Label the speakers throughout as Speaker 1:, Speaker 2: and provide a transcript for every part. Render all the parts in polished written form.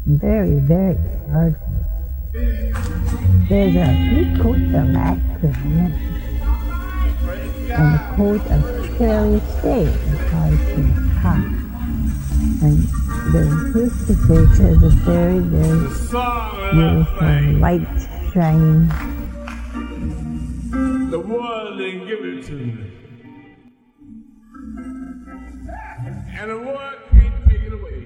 Speaker 1: very, very ugly. There's a big coat of accident and the coat of cherry stain across the top. And the crucifix has a very, very beautiful light shining.
Speaker 2: The world didn't give it to me. And the world can't take it away.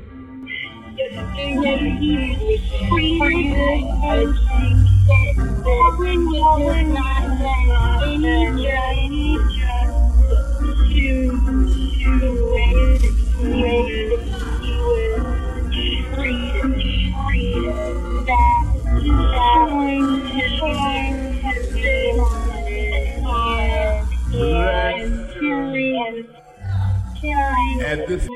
Speaker 2: At this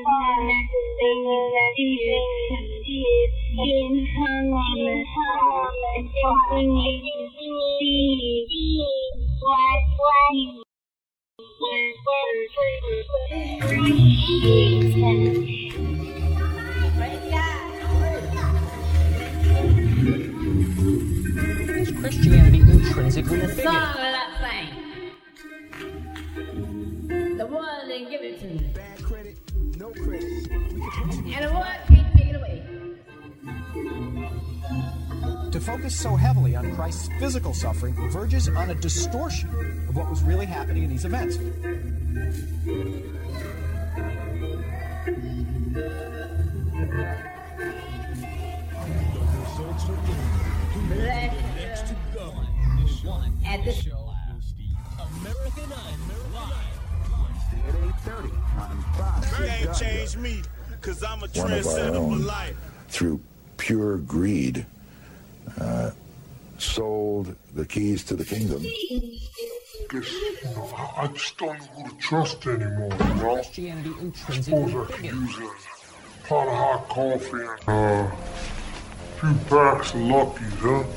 Speaker 3: Is Christianity intrinsically a bigot?
Speaker 4: Song of that thing. The world didn't give it to me.
Speaker 5: Bad credit, no credit.
Speaker 4: And the world can't take it away.
Speaker 5: To focus so heavily on Christ's physical suffering verges on a distortion of what was really happening in these events.
Speaker 4: At this
Speaker 6: American Idol live at 8:30 on Fox.
Speaker 7: They ain't changed me, cause I'm a
Speaker 8: One of our
Speaker 7: trendsetter for
Speaker 8: own,
Speaker 7: life.
Speaker 8: through pure greed, sold the keys to the kingdom.
Speaker 9: I just don't know who to trust anymore. Well,
Speaker 3: Christianity
Speaker 9: suppose
Speaker 3: intrinsically
Speaker 9: I
Speaker 3: a
Speaker 9: could
Speaker 3: bigot?
Speaker 9: use a pot of hot coffee and a few packs of Luckies, huh?